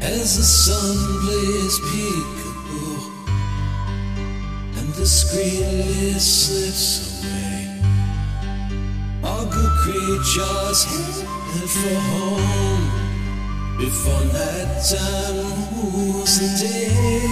As the sun plays peekaboo and the screen slips away, all good creatures head for home before night time moves the day.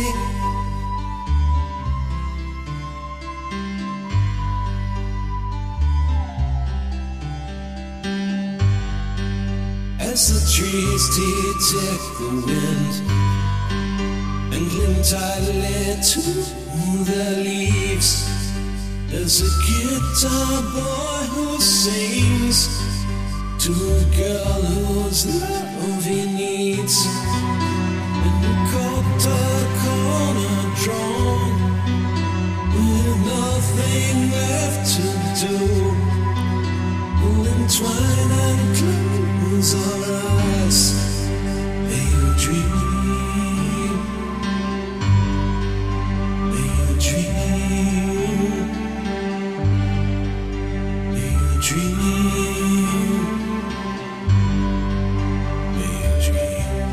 As the trees detect the wind and cling tightly to their leaves, there's a guitar boy who sings to a girl whose love he needs. In the corner drawn with nothing left to do, we'll entwine and close our eyes. May you dream, may you dream, may you dream, may you dream.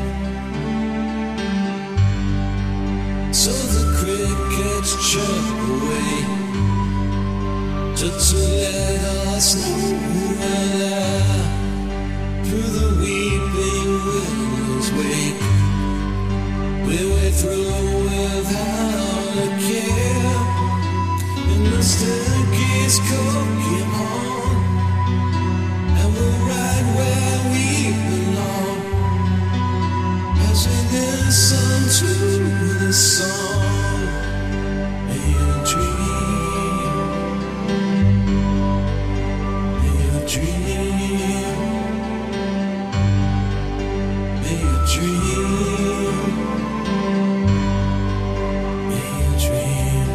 So the crickets chirp away to let us know we're there. Through the weeping willows wake, we wade through without a care. And the staircase cooking on, and we'll ride where we belong as we listen to the song. May you dream, may you dream, may you dream, may you dream.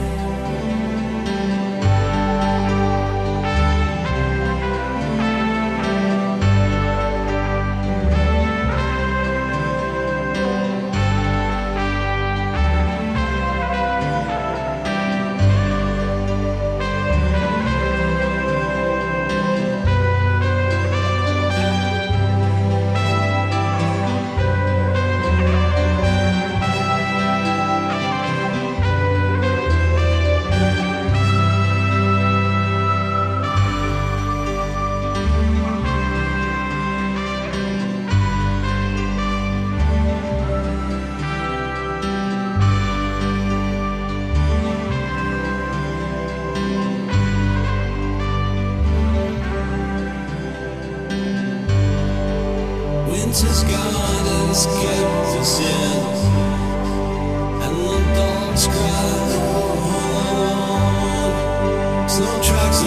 Winter's gardens kept us in, and the dogs cry on. Snow tracks